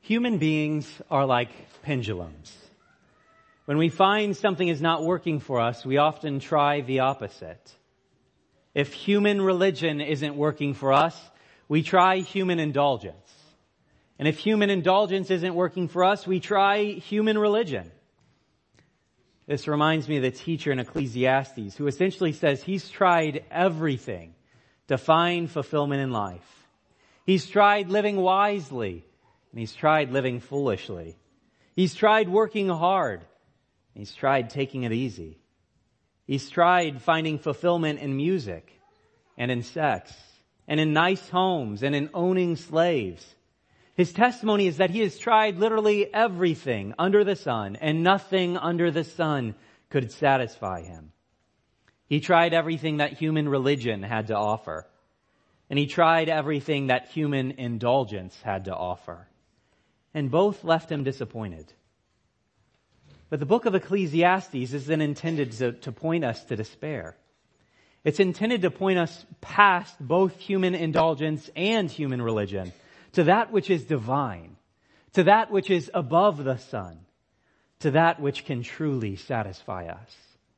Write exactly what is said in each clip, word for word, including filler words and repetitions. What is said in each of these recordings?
Human beings are like pendulums. When we find something is not working for us, we often try the opposite. If human religion isn't working for us, we try human indulgence. And if human indulgence isn't working for us, we try human religion. This reminds me of the teacher in Ecclesiastes who essentially says he's tried everything to find fulfillment in life. He's tried living wisely, and he's tried living foolishly. He's tried working hard, and he's tried taking it easy. He's tried finding fulfillment in music, and in sex, and in nice homes, and in owning slaves. His testimony is that he has tried literally everything under the sun, and nothing under the sun could satisfy him. He tried everything that human religion had to offer. And he tried everything that human indulgence had to offer. And both left him disappointed. But the book of Ecclesiastes isn't intended to, to point us to despair. It's intended to point us past both human indulgence and human religion to that which is divine, to that which is above the sun, to that which can truly satisfy us.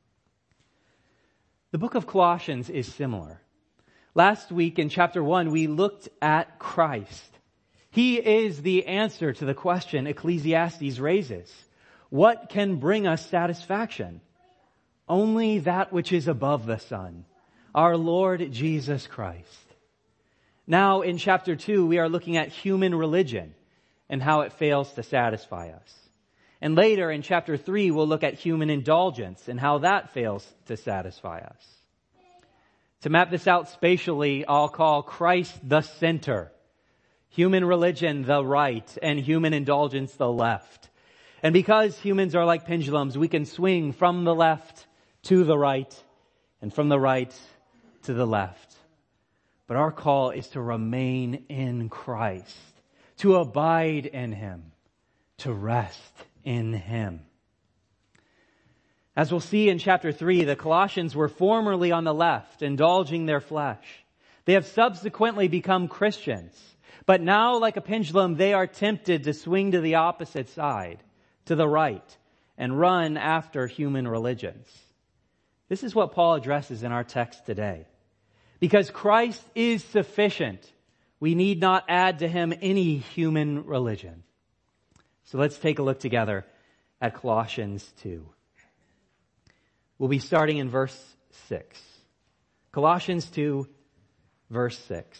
The book of Colossians is similar. Last week in chapter one, we looked at Christ. He is the answer to the question Ecclesiastes raises. What can bring us satisfaction? Only that which is above the sun, our Lord Jesus Christ. Now in chapter two, we are looking at human religion and how it fails to satisfy us. And later in chapter three, we'll look at human indulgence and how that fails to satisfy us. To map this out spatially, I'll call Christ the center, human religion the right, and human indulgence the left. And because humans are like pendulums, we can swing from the left to the right and from the right to the left. But our call is to remain in Christ, to abide in Him, to rest in Him. As we'll see in chapter three, the Colossians were formerly on the left, indulging their flesh. They have subsequently become Christians. But now, like a pendulum, they are tempted to swing to the opposite side, to the right, and run after human religions. This is what Paul addresses in our text today. Because Christ is sufficient, we need not add to Him any human religion. So let's take a look together at Colossians two. We'll be starting in verse six. Colossians two, verse six.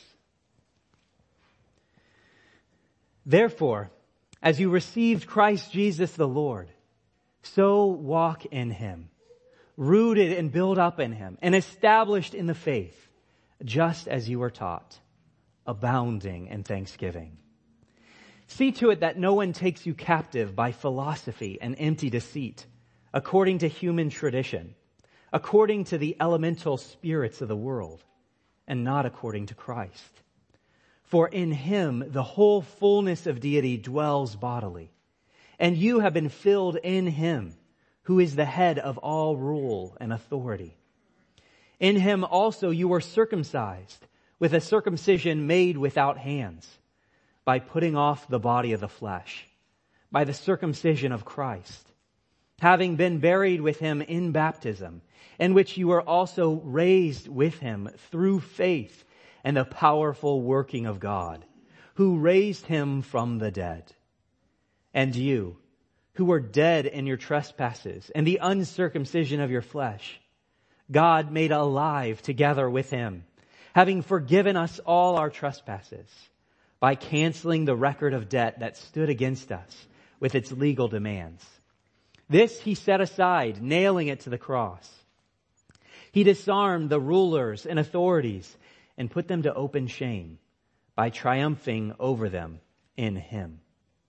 Therefore, as you received Christ Jesus the Lord, so walk in Him, rooted and built up in Him, and established in the faith, just as you were taught, abounding in thanksgiving. See to it that no one takes you captive by philosophy and empty deceit, according to human tradition, according to the elemental spirits of the world, and not according to Christ. For in Him the whole fullness of deity dwells bodily, and you have been filled in Him, who is the head of all rule and authority. In Him also you were circumcised with a circumcision made without hands, by putting off the body of the flesh, by the circumcision of Christ, having been buried with Him in baptism, in which you were also raised with Him through faith and the powerful working of God, who raised Him from the dead. And you, who were dead in your trespasses and the uncircumcision of your flesh, God made alive together with Him, having forgiven us all our trespasses, by canceling the record of debt that stood against us with its legal demands. This He set aside, nailing it to the cross. He disarmed the rulers and authorities and put them to open shame by triumphing over them in Him.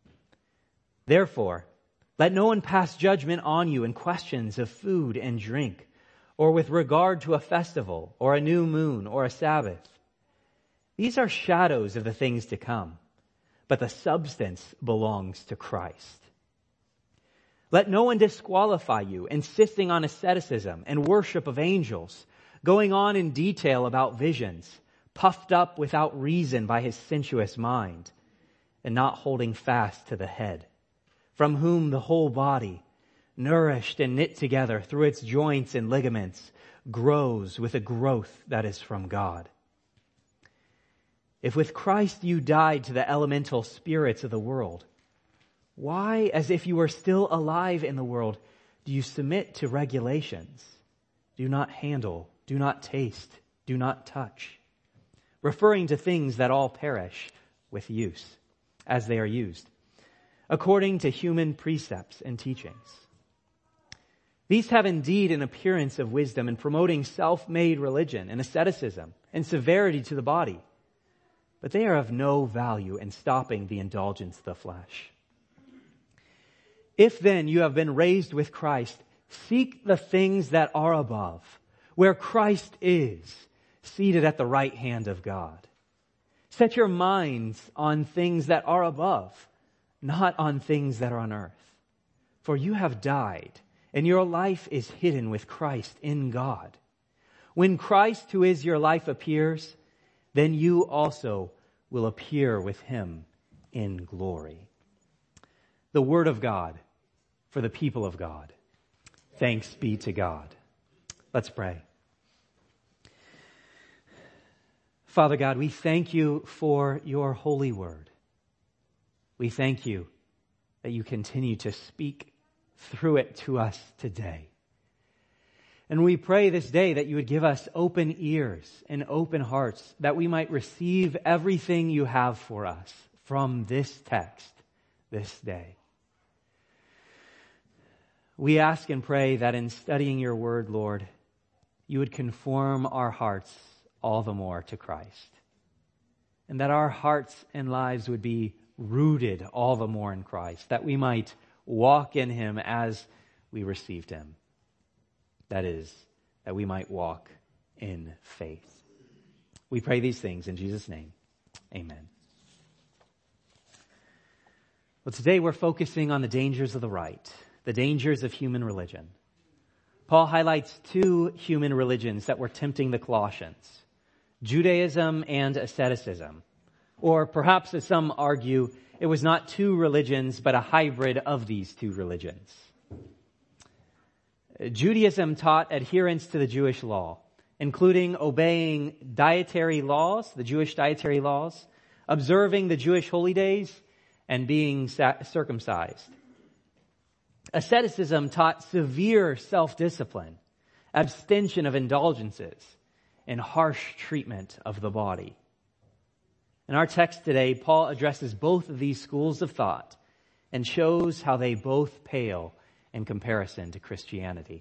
Therefore, let no one pass judgment on you in questions of food and drink, or with regard to a festival, or a new moon, or a Sabbath. These are shadows of the things to come, but the substance belongs to Christ. Let no one disqualify you, insisting on asceticism and worship of angels, going on in detail about visions, puffed up without reason by his sensuous mind, and not holding fast to the head, from whom the whole body, nourished and knit together through its joints and ligaments, grows with a growth that is from God. If with Christ you died to the elemental spirits of the world, why, as if you were still alive in the world, do you submit to regulations? Do not handle, do not taste, do not touch, referring to things that all perish with use, as they are used, according to human precepts and teachings. These have indeed an appearance of wisdom in promoting self-made religion and asceticism and severity to the body, but they are of no value in stopping the indulgence of the flesh. If then you have been raised with Christ, seek the things that are above, where Christ is, seated at the right hand of God. Set your minds on things that are above, not on things that are on earth. For you have died, and your life is hidden with Christ in God. When Christ, who is your life, appears, then you also will appear with him in glory. The word of God for the people of God. Thanks be to God. Let's pray. Father God, we thank you for your holy word. We thank you that you continue to speak through it to us today. And we pray this day that you would give us open ears and open hearts, that we might receive everything you have for us from this text this day. We ask and pray that in studying your word, Lord, you would conform our hearts all the more to Christ, and that our hearts and lives would be rooted all the more in Christ, that we might walk in him as we received him. That is, that we might walk in faith. We pray these things in Jesus' name. Amen. Well, today we're focusing on the dangers of the right, the dangers of human religion. Paul highlights two human religions that were tempting the Colossians: Judaism and asceticism. Or perhaps, as some argue, it was not two religions, but a hybrid of these two religions. Judaism taught adherence to the Jewish law, including obeying dietary laws, the Jewish dietary laws, observing the Jewish holy days, and being circumcised. Asceticism taught severe self-discipline, abstention of indulgences, and harsh treatment of the body. In our text today, Paul addresses both of these schools of thought and shows how they both pale in comparison to Christianity.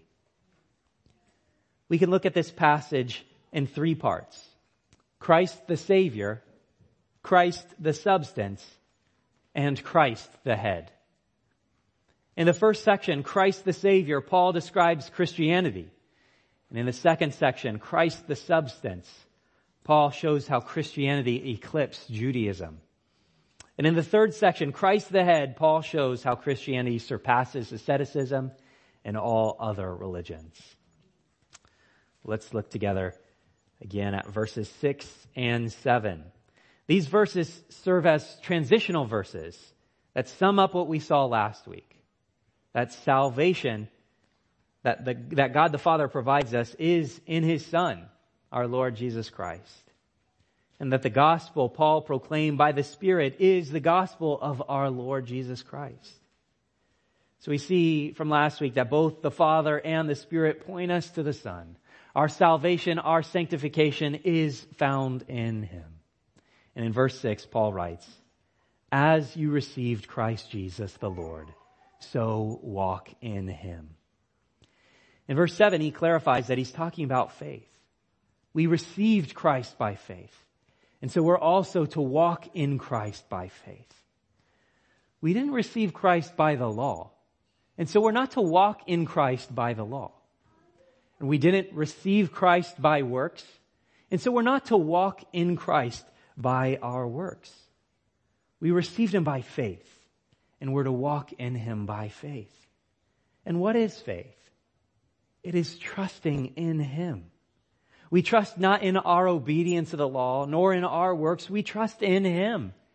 We can look at this passage in three parts: Christ the Savior, Christ the substance, and Christ the head. In the first section, Christ the Savior, Paul describes Christianity. And in the second section, Christ the substance, Paul shows how Christianity eclipsed Judaism. And in the third section, Christ the head, Paul shows how Christianity surpasses asceticism and all other religions. Let's look together again at verses six and seven. These verses serve as transitional verses that sum up what we saw last week. That salvation that, the, that God the Father provides us is in his Son, our Lord Jesus Christ. And that the gospel Paul proclaimed by the Spirit is the gospel of our Lord Jesus Christ. So we see from last week that both the Father and the Spirit point us to the Son. Our salvation, our sanctification is found in him. And in verse six, Paul writes, "As you received Christ Jesus the Lord, so walk in him." In verse seven, he clarifies that he's talking about faith. We received Christ by faith. And so we're also to walk in Christ by faith. We didn't receive Christ by the law. And so we're not to walk in Christ by the law. And we didn't receive Christ by works. And so we're not to walk in Christ by our works. We received him by faith. And we're to walk in him by faith. And what is faith? It is trusting in him. We trust not in our obedience to the law, nor in our works. We trust in him.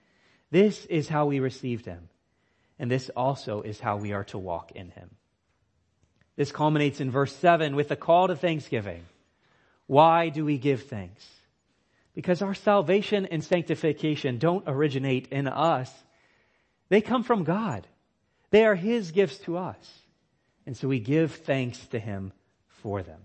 This is how we received him, and this also is how we are to walk in him. This culminates in verse seven with the call to thanksgiving. Why do we give thanks? Because our salvation and sanctification don't originate in us. They come from God. They are his gifts to us. And so we give thanks to him for them.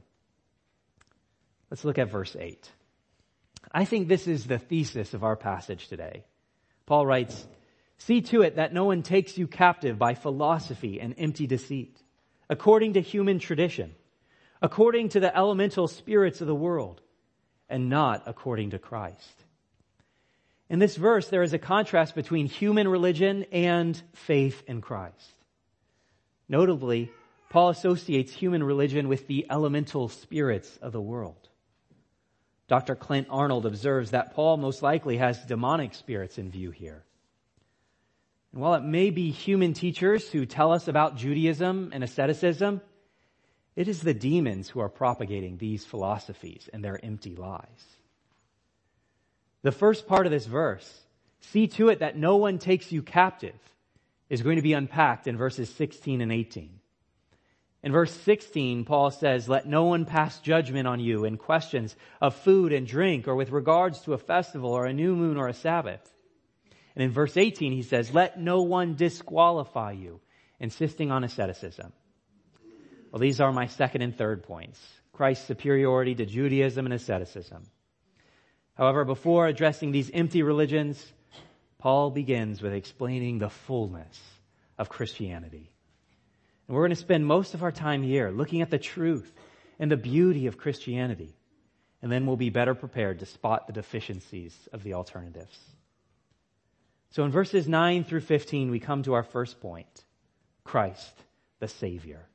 Let's look at verse eight. I think this is the thesis of our passage today. Paul writes, "See to it that no one takes you captive by philosophy and empty deceit, according to human tradition, according to the elemental spirits of the world, and not according to Christ." In this verse, there is a contrast between human religion and faith in Christ. Notably, Paul associates human religion with the elemental spirits of the world. Doctor Clint Arnold observes that Paul most likely has demonic spirits in view here. And while it may be human teachers who tell us about Judaism and asceticism, it is the demons who are propagating these philosophies and their empty lies. The first part of this verse, "See to it that no one takes you captive," is going to be unpacked in verses sixteen and eighteen. In verse sixteen, Paul says, "Let no one pass judgment on you in questions of food and drink, or with regards to a festival or a new moon or a Sabbath." And in verse eighteen, he says, "Let no one disqualify you, insisting on asceticism." Well, these are my second and third points: Christ's superiority to Judaism and asceticism. However, before addressing these empty religions, Paul begins with explaining the fullness of Christianity. And we're going to spend most of our time here looking at the truth and the beauty of Christianity. And then we'll be better prepared to spot the deficiencies of the alternatives. So in verses nine through fifteen, we come to our first point: Christ, the Savior.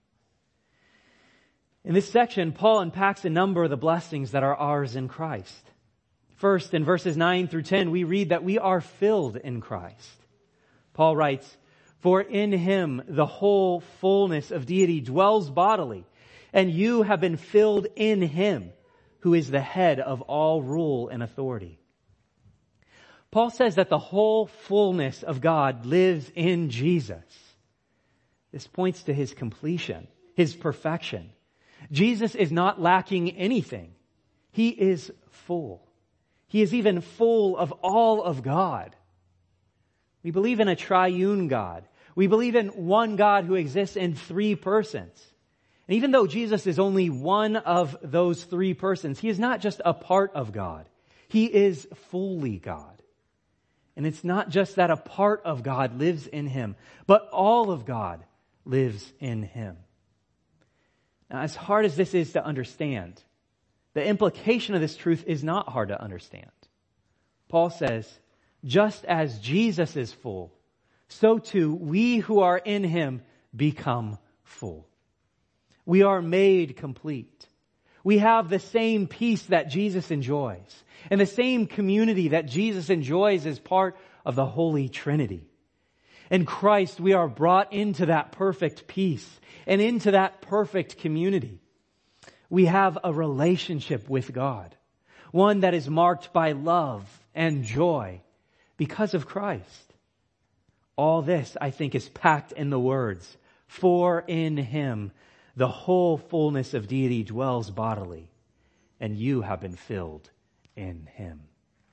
In this section, Paul unpacks a number of the blessings that are ours in Christ. First, in verses nine through ten, we read that we are filled in Christ. Paul writes, "For in him the whole fullness of deity dwells bodily, and you have been filled in him, who is the head of all rule and authority." Paul says that the whole fullness of God lives in Jesus. This points to his completion, his perfection. Jesus is not lacking anything. He is full. He is even full of all of God. We believe in a triune God. We believe in one God who exists in three persons. And even though Jesus is only one of those three persons, he is not just a part of God. He is fully God. And it's not just that a part of God lives in him, but all of God lives in him. Now, as hard as this is to understand, the implication of this truth is not hard to understand. Paul says, just as Jesus is full, so too we who are in him become full. We are made complete. We have the same peace that Jesus enjoys, and the same community that Jesus enjoys as part of the Holy Trinity. In Christ, we are brought into that perfect peace and into that perfect community. We have a relationship with God, one that is marked by love and joy because of Christ. All this, I think, is packed in the words, "For in him the whole fullness of deity dwells bodily, and you have been filled in him."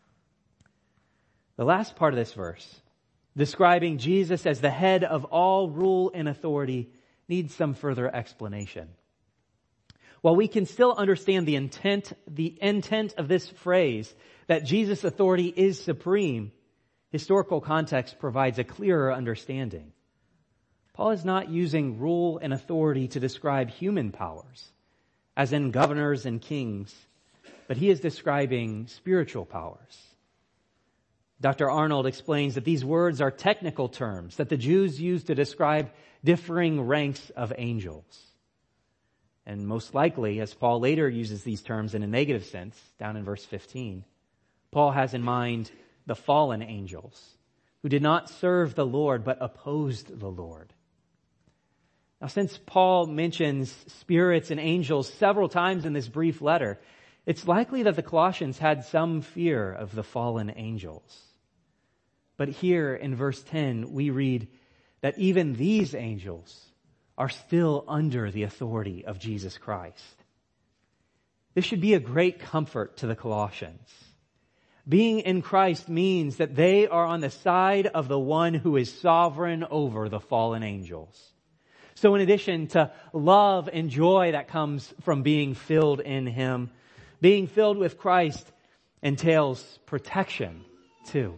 The last part of this verse, describing Jesus as the head of all rule and authority, needs some further explanation. While we can still understand the intent, the intent of this phrase, that Jesus' authority is supreme, historical context provides a clearer understanding. Paul is not using rule and authority to describe human powers, as in governors and kings, but he is describing spiritual powers. Doctor Arnold explains that these words are technical terms that the Jews used to describe differing ranks of angels. And most likely, as Paul later uses these terms in a negative sense, down in verse fifteen, Paul has in mind the fallen angels who did not serve the Lord but opposed the Lord. Now, since Paul mentions spirits and angels several times in this brief letter, it's likely that the Colossians had some fear of the fallen angels. But here in verse ten, we read that even these angels are still under the authority of Jesus Christ. This should be a great comfort to the Colossians. Being in Christ means that they are on the side of the one who is sovereign over the fallen angels. So in addition to love and joy that comes from being filled in Him, being filled with Christ entails protection too.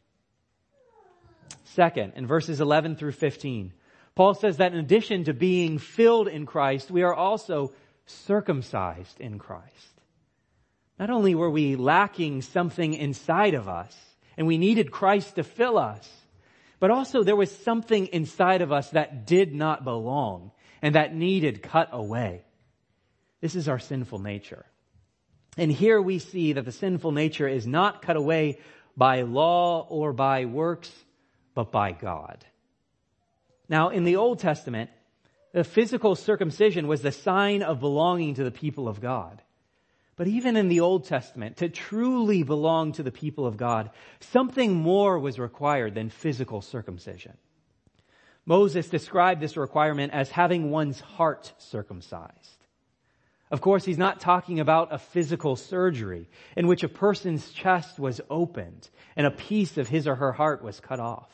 Second, in verses eleven through fifteen, Paul says that in addition to being filled in Christ, we are also circumcised in Christ. Not only were we lacking something inside of us, and we needed Christ to fill us, but also there was something inside of us that did not belong and that needed cut away. This is our sinful nature. And here we see that the sinful nature is not cut away by law or by works, but by God. Now, in the Old Testament, the physical circumcision was the sign of belonging to the people of God. But even in the Old Testament, to truly belong to the people of God, something more was required than physical circumcision. Moses described this requirement as having one's heart circumcised. Of course, he's not talking about a physical surgery in which a person's chest was opened and a piece of his or her heart was cut off.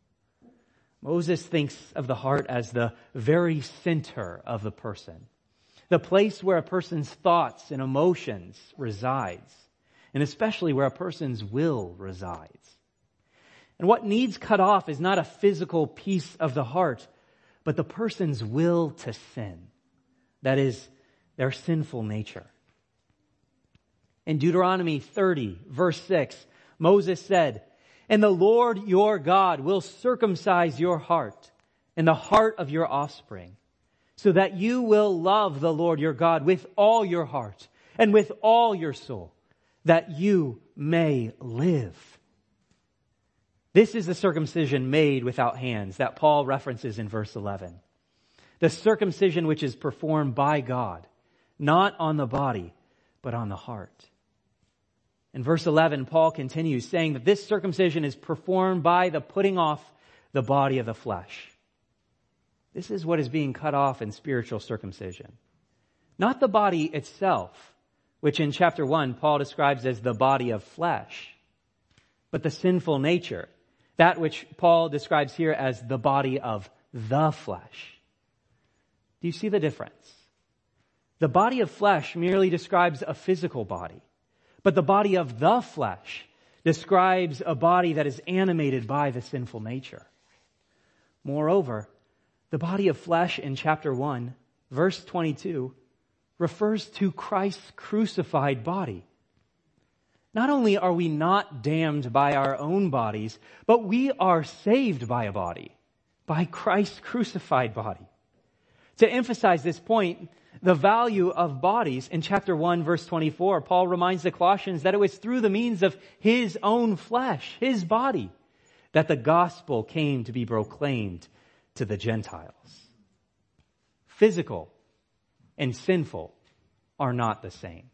Moses thinks of the heart as the very center of the person, the place where a person's thoughts and emotions resides, and especially where a person's will resides. And what needs cut off is not a physical piece of the heart, but the person's will to sin. That is, their sinful nature. In Deuteronomy thirty, verse six, Moses said, "And the Lord your God will circumcise your heart and the heart of your offspring, so that you will love the Lord your God with all your heart and with all your soul, that you may live." This is the circumcision made without hands that Paul references in verse eleven. The circumcision which is performed by God, not on the body, but on the heart. In verse eleven, Paul continues saying that this circumcision is performed by the putting off the body of the flesh. This is what is being cut off in spiritual circumcision. Not the body itself, which in chapter one Paul describes as the body of flesh, but the sinful nature, that which Paul describes here as the body of the flesh. Do you see the difference? The body of flesh merely describes a physical body, but the body of the flesh describes a body that is animated by the sinful nature. Moreover, the body of flesh in chapter one, verse twenty-two, refers to Christ's crucified body. Not only are we not damned by our own bodies, but we are saved by a body, by Christ's crucified body. To emphasize this point, the value of bodies, in chapter one, verse twenty-four, Paul reminds the Colossians that it was through the means of his own flesh, his body, that the gospel came to be proclaimed to the Gentiles. Physical and sinful are not the same.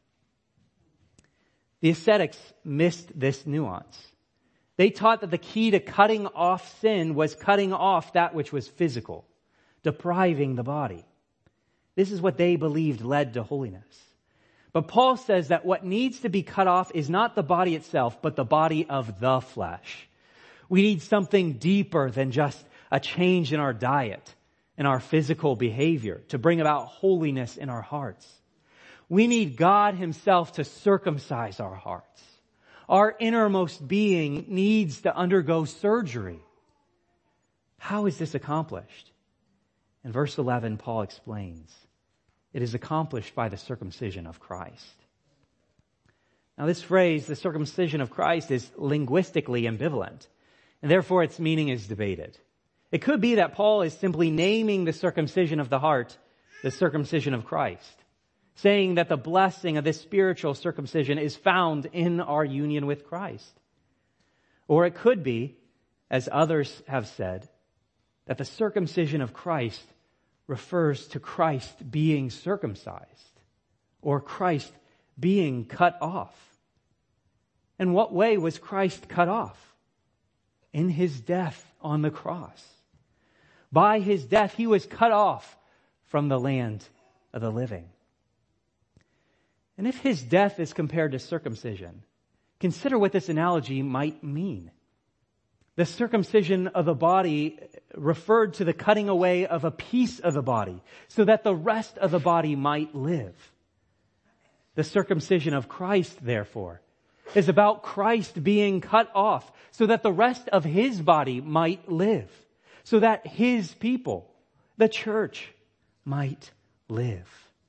The ascetics missed this nuance. They taught that the key to cutting off sin was cutting off that which was physical, depriving the body. This is what they believed led to holiness. But Paul says that what needs to be cut off is not the body itself, but the body of the flesh. We need something deeper than just a change in our diet and our physical behavior to bring about holiness in our hearts. We need God Himself to circumcise our hearts. Our innermost being needs to undergo surgery. How is this accomplished? In verse eleven, Paul explains, it is accomplished by the circumcision of Christ. Now this phrase, the circumcision of Christ, is linguistically ambivalent, and therefore its meaning is debated. It could be that Paul is simply naming the circumcision of the heart, the circumcision of Christ, saying that the blessing of this spiritual circumcision is found in our union with Christ. Or it could be, as others have said, that the circumcision of Christ refers to Christ being circumcised, or Christ being cut off. In what way was Christ cut off? in his death on the cross. By his death, he was cut off from the land of the living. And if his death is compared to circumcision, consider what this analogy might mean. The circumcision of the body referred to the cutting away of a piece of the body so that the rest of the body might live. The circumcision of Christ, therefore, is about Christ being cut off so that the rest of his body might live, so that his people, the church, might live.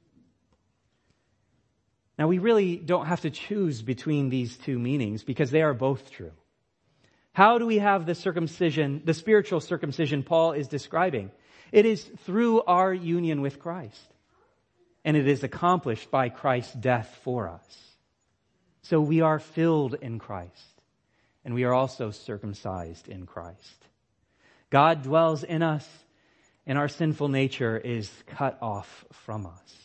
Now, we really don't have to choose between these two meanings because they are both true. How do we have the circumcision, the spiritual circumcision Paul is describing? It is through our union with Christ. And it is accomplished by Christ's death for us. So we are filled in Christ. And we are also circumcised in Christ. God dwells in us, and our sinful nature is cut off from us.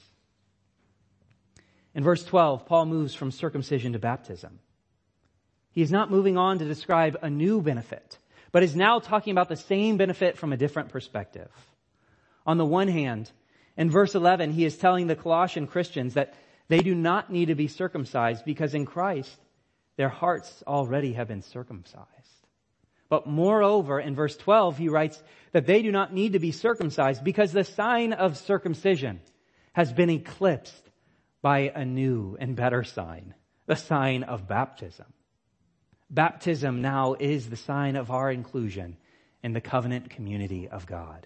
In verse twelve, Paul moves from circumcision to baptism. He is not moving on to describe a new benefit, but is now talking about the same benefit from a different perspective. On the one hand, in verse eleven, he is telling the Colossian Christians that they do not need to be circumcised because in Christ, their hearts already have been circumcised. But moreover, in verse twelve, he writes that they do not need to be circumcised because the sign of circumcision has been eclipsed by a new and better sign, the sign of baptism. Baptism now is the sign of our inclusion in the covenant community of God.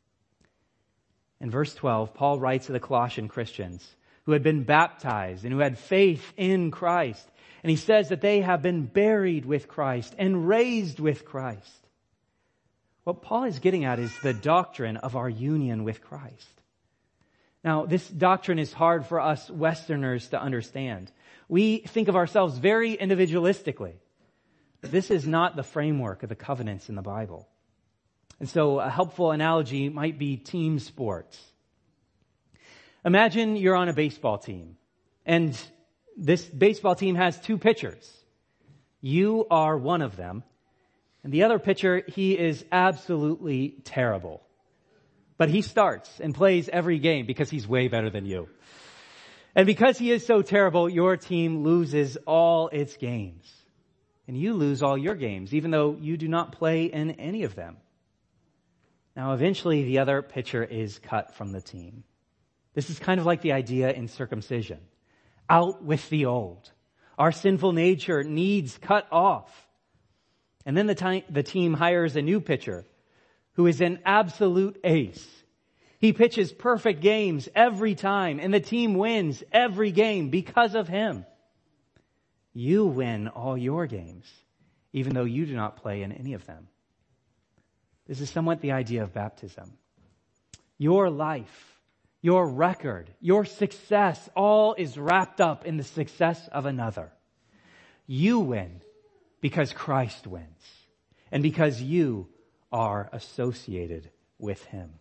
In verse twelve, Paul writes to the Colossian Christians who had been baptized and who had faith in Christ. And he says that they have been buried with Christ and raised with Christ. What Paul is getting at is the doctrine of our union with Christ. Now, this doctrine is hard for us Westerners to understand. We think of ourselves very individualistically. But this is not the framework of the covenants in the Bible. And so a helpful analogy might be team sports. Imagine you're on a baseball team, and this baseball team has two pitchers. You are one of them, and the other pitcher, he is absolutely terrible. But he starts and plays every game because he's way better than you. And because he is so terrible, your team loses all its games. And you lose all your games, even though you do not play in any of them. Now, eventually, the other pitcher is cut from the team. This is kind of like the idea in circumcision. Out with the old. Our sinful nature needs cut off. And then the, time, the team hires a new pitcher who is an absolute ace. He pitches perfect games every time, and the team wins every game because of him. You win all your games, even though you do not play in any of them. This is somewhat the idea of baptism. Your life, your record, your success, all is wrapped up in the success of another. You win because Christ wins, and because you are associated with him.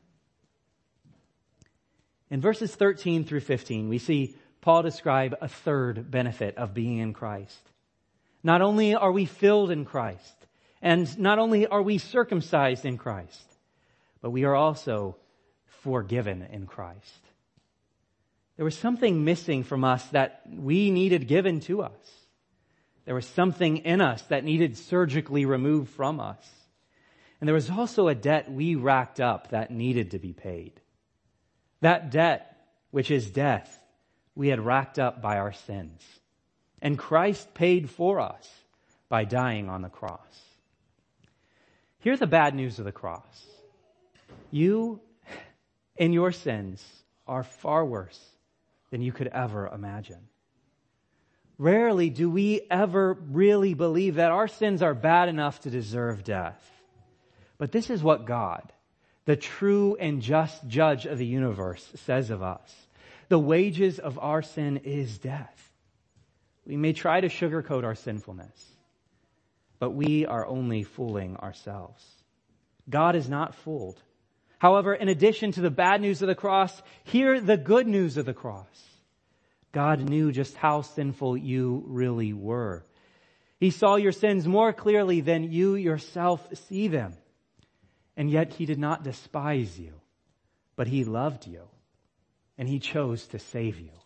In verses thirteen through fifteen, we see Paul describe a third benefit of being in Christ. Not only are we filled in Christ, and not only are we circumcised in Christ, but we are also forgiven in Christ. There was something missing from us that we needed given to us. There was something in us that needed surgically removed from us. And there was also a debt we racked up that needed to be paid. That debt, which is death, we had racked up by our sins. And Christ paid for us by dying on the cross. Here's the bad news of the cross. You and your sins are far worse than you could ever imagine. Rarely do we ever really believe that our sins are bad enough to deserve death. But this is what God, the true and just judge of the universe, says of us. The wages of our sin is death. We may try to sugarcoat our sinfulness, but we are only fooling ourselves. God is not fooled. However, in addition to the bad news of the cross, hear the good news of the cross. God knew just how sinful you really were. He saw your sins more clearly than you yourself see them. And yet he did not despise you, but he loved you, and he chose to save you.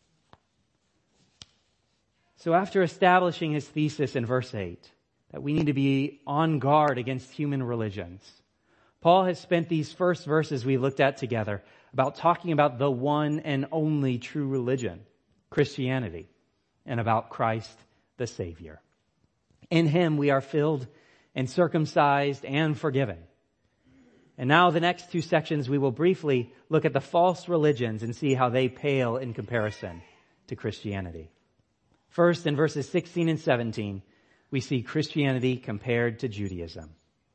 So after establishing his thesis in verse eight, that we need to be on guard against human religions, Paul has spent these first verses we looked at together about talking about the one and only true religion, Christianity, and about Christ the Savior. In him we are filled and circumcised and forgiven. And now the next two sections we will briefly look at the false religions and see how they pale in comparison to Christianity. First, in verses sixteen and seventeen, we see Christianity compared to Judaism.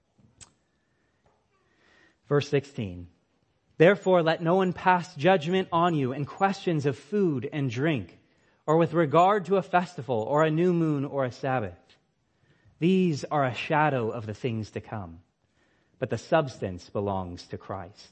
Verse sixteen, therefore let no one pass judgment on you in questions of food and drink, or with regard to a festival, or a new moon, or a Sabbath. These are a shadow of the things to come, but the substance belongs to Christ.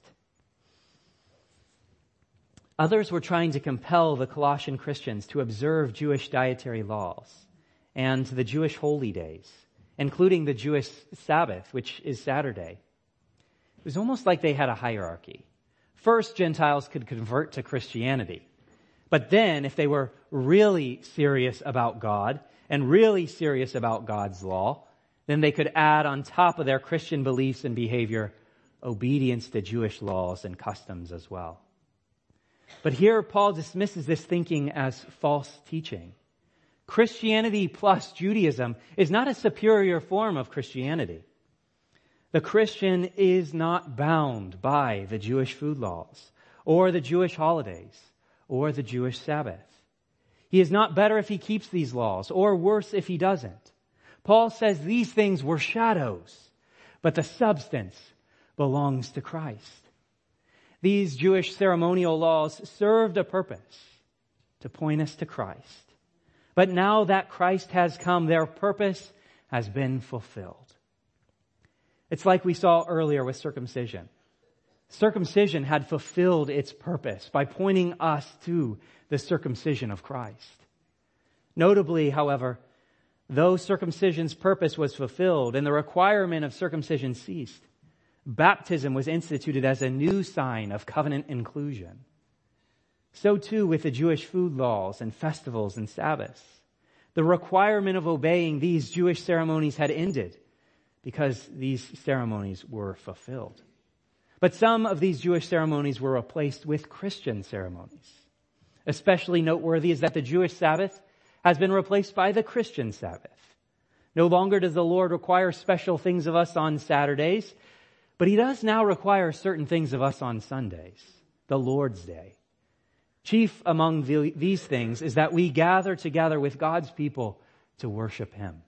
Others were trying to compel the Colossian Christians to observe Jewish dietary laws and the Jewish holy days, including the Jewish Sabbath, which is Saturday. It was almost like they had a hierarchy. First, Gentiles could convert to Christianity. But then, if they were really serious about God and really serious about God's law, then they could add on top of their Christian beliefs and behavior obedience to Jewish laws and customs as well. But here Paul dismisses this thinking as false teaching. Christianity plus Judaism is not a superior form of Christianity. The Christian is not bound by the Jewish food laws or the Jewish holidays or the Jewish Sabbath. He is not better if he keeps these laws or worse if he doesn't. Paul says these things were shadows, but the substance belongs to Christ. These Jewish ceremonial laws served a purpose to point us to Christ. But now that Christ has come, their purpose has been fulfilled. It's like we saw earlier with circumcision. Circumcision had fulfilled its purpose by pointing us to the circumcision of Christ. Notably, however, though circumcision's purpose was fulfilled and the requirement of circumcision ceased, baptism was instituted as a new sign of covenant inclusion. So too with the Jewish food laws and festivals and Sabbaths. The requirement of obeying these Jewish ceremonies had ended because these ceremonies were fulfilled. But some of these Jewish ceremonies were replaced with Christian ceremonies. Especially noteworthy is that the Jewish Sabbath has been replaced by the Christian Sabbath. No longer does the Lord require special things of us on Saturdays, but he does now require certain things of us on Sundays, the Lord's Day. Chief among the, these things is that we gather together with God's people to worship him.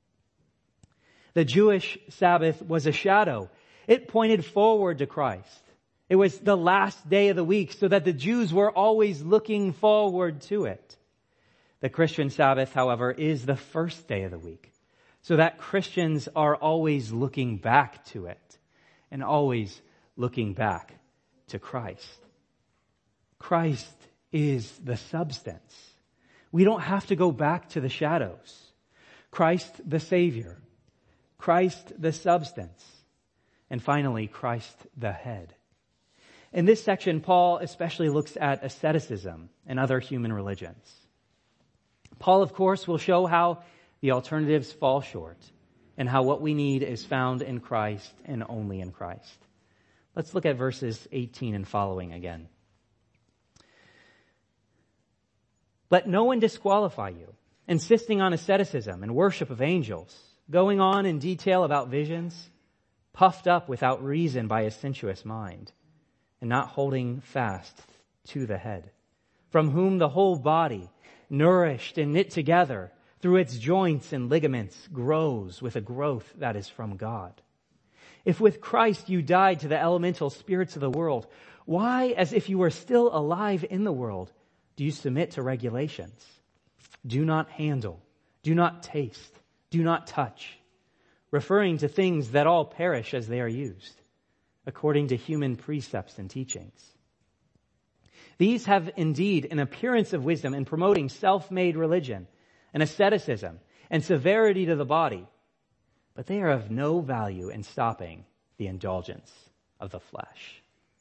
The Jewish Sabbath was a shadow. It pointed forward to Christ. It was the last day of the week so that the Jews were always looking forward to it. The Christian Sabbath, however, is the first day of the week so that Christians are always looking back to it and always looking back to Christ. Christ is the substance. We don't have to go back to the shadows. Christ the Savior. Christ the substance. And finally, Christ the head. In this section, Paul especially looks at asceticism and other human religions. Paul, of course, will show how the alternatives fall short and how what we need is found in Christ and only in Christ. Let's look at verses eighteen and following again. Let no one disqualify you, insisting on asceticism and worship of angels, going on in detail about visions, puffed up without reason by a sensuous mind, and not holding fast to the head, from whom the whole body, nourished and knit together through its joints and ligaments, grows with a growth that is from God. If with Christ you died to the elemental spirits of the world, why, as if you were still alive in the world, do you submit to regulations? Do not handle, do not taste, do not touch, referring to things that all perish as they are used, according to human precepts and teachings. These have indeed an appearance of wisdom in promoting self-made religion and asceticism and severity to the body, but they are of no value in stopping the indulgence of the flesh.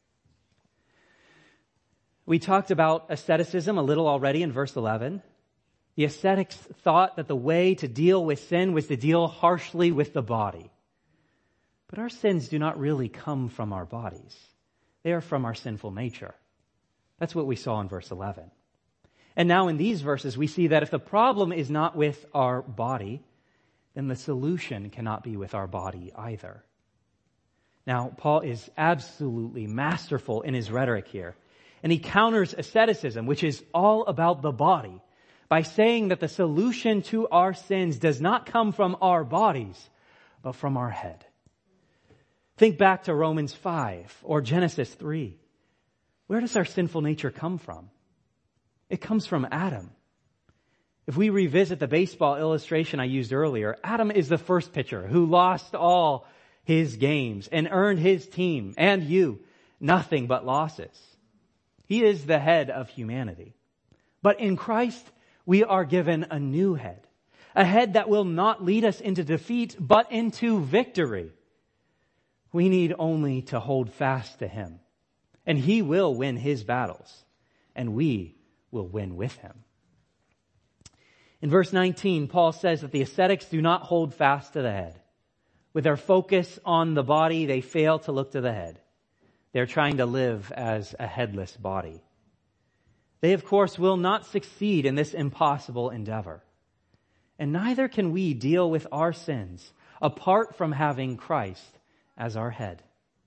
We talked about asceticism a little already in verse eleven. The ascetics thought that the way to deal with sin was to deal harshly with the body. But our sins do not really come from our bodies. They are from our sinful nature. That's what we saw in verse eleven. And now in these verses, we see that if the problem is not with our body, then the solution cannot be with our body either. Now, Paul is absolutely masterful in his rhetoric here. And he counters asceticism, which is all about the body, by saying that the solution to our sins does not come from our bodies, but from our head. Think back to Romans five or Genesis three. Where does our sinful nature come from? It comes from Adam. If we revisit the baseball illustration I used earlier, Adam is the first pitcher who lost all his games and earned his team and you nothing but losses. He is the head of humanity. But in Christ, we are given a new head, a head that will not lead us into defeat, but into victory. We need only to hold fast to him, and he will win his battles, and we will win with him. In verse nineteen, Paul says that the ascetics do not hold fast to the head. With their focus on the body, they fail to look to the head. They're trying to live as a headless body. They, of course, will not succeed in this impossible endeavor. And neither can we deal with our sins apart from having Christ as our head.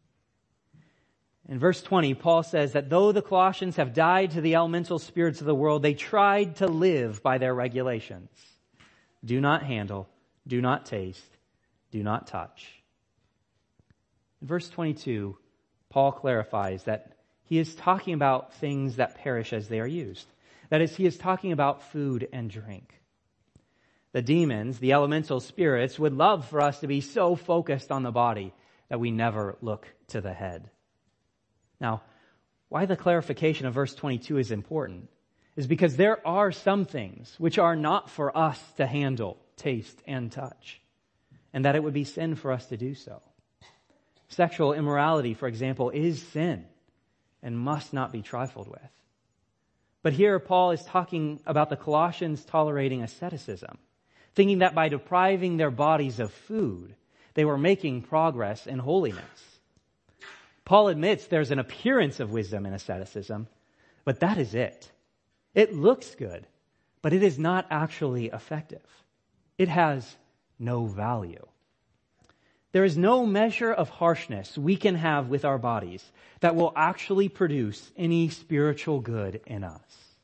In verse twenty, Paul says that though the Colossians have died to the elemental spirits of the world, they tried to live by their regulations. Do not handle, do not taste, do not touch. In verse twenty-two, Paul clarifies that he is talking about things that perish as they are used. That is, he is talking about food and drink. The demons, the elemental spirits, would love for us to be so focused on the body that we never look to the head. Now, why the clarification of verse twenty-two is important is because there are some things which are not for us to handle, taste, and touch, and that it would be sin for us to do so. Sexual immorality, for example, is sin and must not be trifled with. But here Paul is talking about the Colossians tolerating asceticism, thinking that by depriving their bodies of food, they were making progress in holiness. Paul admits there's an appearance of wisdom in asceticism, but that is it. It looks good, but it is not actually effective. It has no value. There is no measure of harshness we can have with our bodies that will actually produce any spiritual good in us.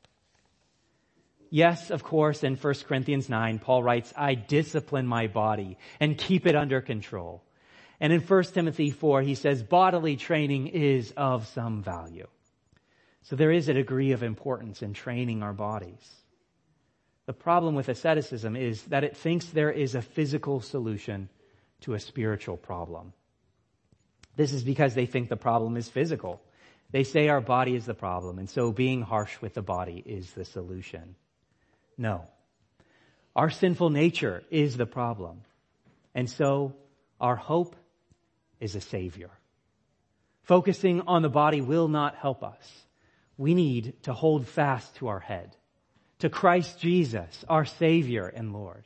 Yes, of course, in First Corinthians nine, Paul writes, I discipline my body and keep it under control. And in First Timothy four, he says, bodily training is of some value. So there is a degree of importance in training our bodies. The problem with asceticism is that it thinks there is a physical solution to a spiritual problem. This is because they think the problem is physical. They say our body is the problem, and so being harsh with the body is the solution. No. Our sinful nature is the problem. And so our hope is a Savior. Focusing on the body will not help us. We need to hold fast to our head, to Christ Jesus, our Savior and Lord.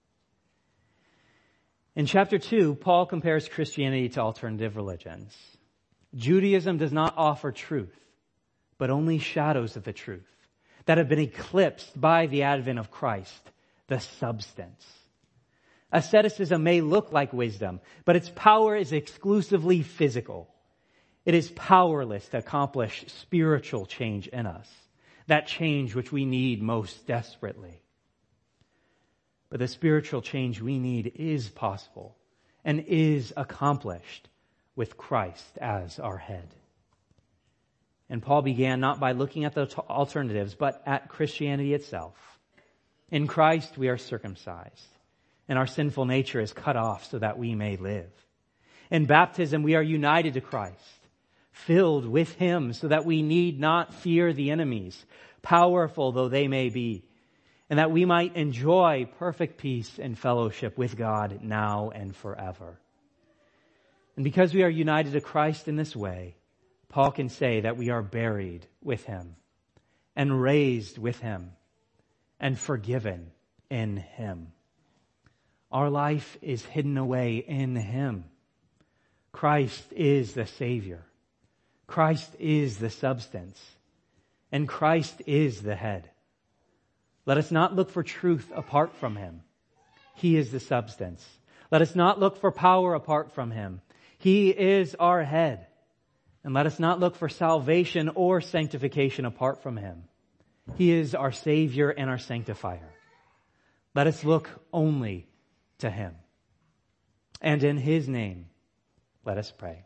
In chapter two, Paul compares Christianity to alternative religions. Judaism does not offer truth, but only shadows of the truth that have been eclipsed by the advent of Christ, the substance. Asceticism may look like wisdom, but its power is exclusively physical. It is powerless to accomplish spiritual change in us, that change which we need most desperately. But the spiritual change we need is possible and is accomplished with Christ as our head. And Paul began not by looking at the alternatives, but at Christianity itself. In Christ we are circumcised, and our sinful nature is cut off so that we may live. In baptism we are united to Christ, filled with Him so that we need not fear the enemies, powerful though they may be. and that we might enjoy perfect peace and fellowship with God now and forever. And because we are united to Christ in this way, Paul can say that we are buried with him and raised with him and forgiven in him. Our life is hidden away in him. Christ is the Savior. Christ is the substance. And Christ is the head. Let us not look for truth apart from him. He is the substance. Let us not look for power apart from him. He is our head. And let us not look for salvation or sanctification apart from him. He is our Savior and our sanctifier. Let us look only to him. And in his name, let us pray.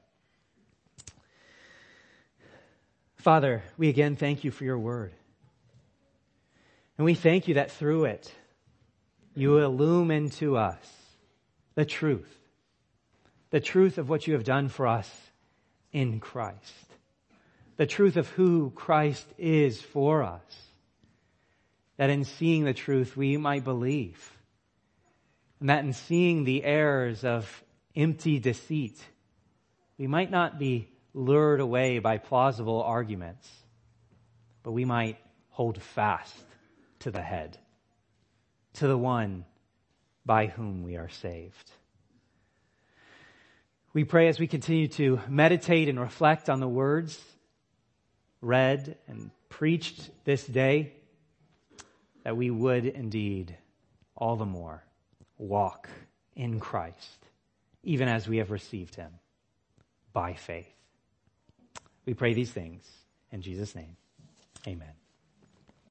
Father, we again thank you for your word. And we thank you that through it, you illumine to us the truth. The truth of what you have done for us in Christ. The truth of who Christ is for us. That in seeing the truth, we might believe. And that in seeing the errors of empty deceit, we might not be lured away by plausible arguments, but we might hold fast to the head, to the one by whom we are saved. We pray as we continue to meditate and reflect on the words read and preached this day, that we would indeed all the more walk in Christ, even as we have received him by faith. We pray these things in Jesus' name. Amen.